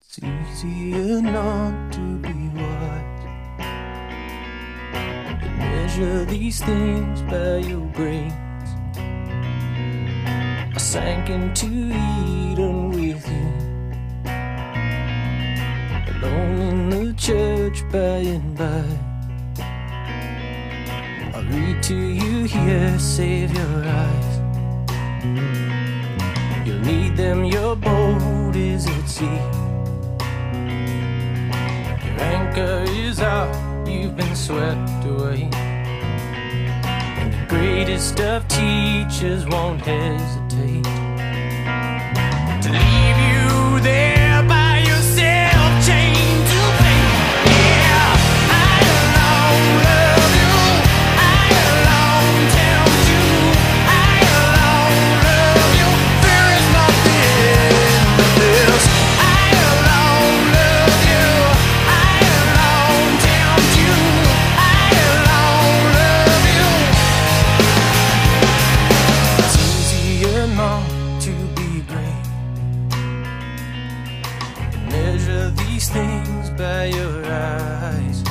It's easier not to be wise. You measure these things by your brains. I sank into Eden with you, alone in the church by and by. I'll read to you here, save your eyes. You'll need them, your boat is at sea. Your anchor is out, you've been swept away. And the greatest of teachers won't hesitate to leave you there by yourself, chained to fate. Yeah, I alone love you, I alone tempt you, I alone love you. There is nothing but this. I alone love you, I alone tempt you, I alone love you. It's easier not to be brave. Measure these things by your eyes.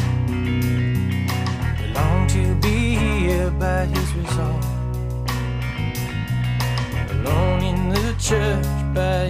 We long to be here by his resolve, alone in the church by